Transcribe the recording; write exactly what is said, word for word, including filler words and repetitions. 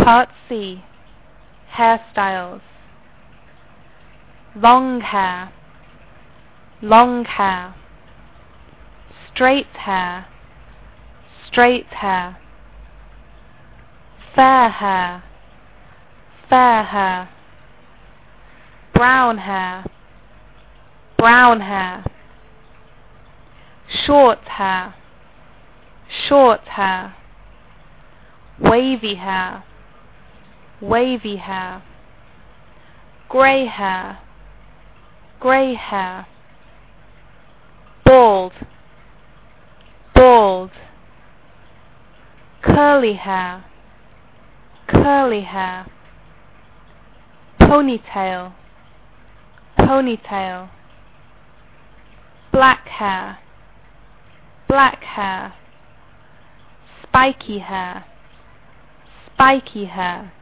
Part C. Hairstyles. Long hair, long hair. Straight hair, straight hair. Fair hair, fair hair. Brown hair, brown hair. Short hair, short hair. Wavy hair, wavy hair. Grey hair, grey hair. Bald, bald. Curly hair, curly hair. Ponytail, ponytail. Black hair, black hair. Spiky hair, spiky hair.